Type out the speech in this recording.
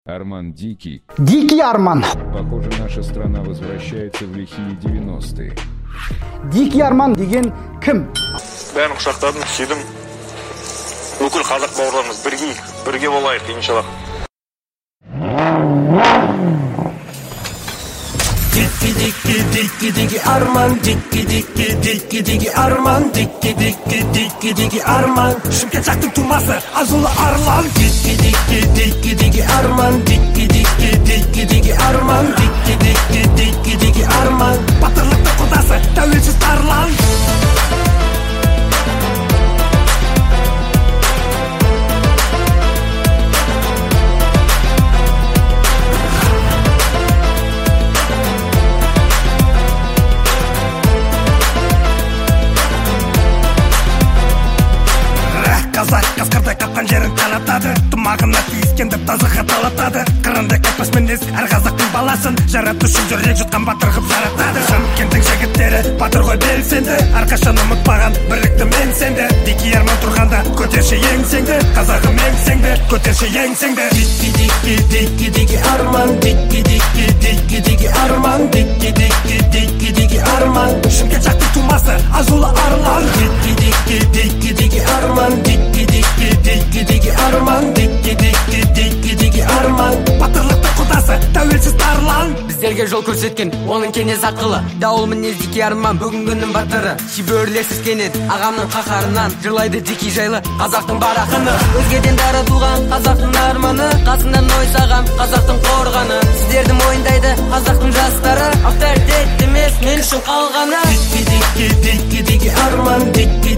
Арман Дикий. Дикий Арман. Похоже, наша страна возвращается в лихие 90-е. Дикий Арман деген кім? Бәрін құшақтадым, сүйдім. Бүкіл қазақ бауырларымыз бірге болайық, иншаллах. Dikki Arman, dikki Arman, dikki Arman. Şimke çaktı tuması, azılı arlan. Dikki Arman, dikki Arman, dikki Arman. Batırlıkta kudası, tövülsüz tarlan. Қазақ қасқырдай қапқан жерін қалатады, тұмағына тиіскенді тазыға талатады. Қырында кетпес мінез әр қазақтың баласын, жаратушы жүрек жұтқан батыр қып жаратады. Шымкенттің жігіттері батыр ғой белсенді, әрқашан ұмытпаған бірлікті мен сенді. Дикий Арман тұрғанда көтерші еңсеңді, қазағым еңсеңді, көтерші еңсеңді. Дикки Арман, дикки Арман, дикки Арман. Шымкент жақтың тумасы азулы арлан. Дикки Арман, dikki Arman, dikki Arman. Батырлықты құдасы, тәуелсіз тарлан. Біздерге жол көрсеткен, оның кенез ақылы. Дауыл мінез Дикий Арман, бүгінгінің батыры. Шибөрлерсіз кенет, ағамның қаһарынан. Жырлайды Дикий жайлы, қазақтың бар ақыны. Өзгеден дара туған, қазақтың арманы. Қасынан ойсаған, қазақтың қорғаны. Сіздерді мойындайды, қазақтың жастары. Авторитет емес, мен үшін қалғаны. Dikki Arman, dikki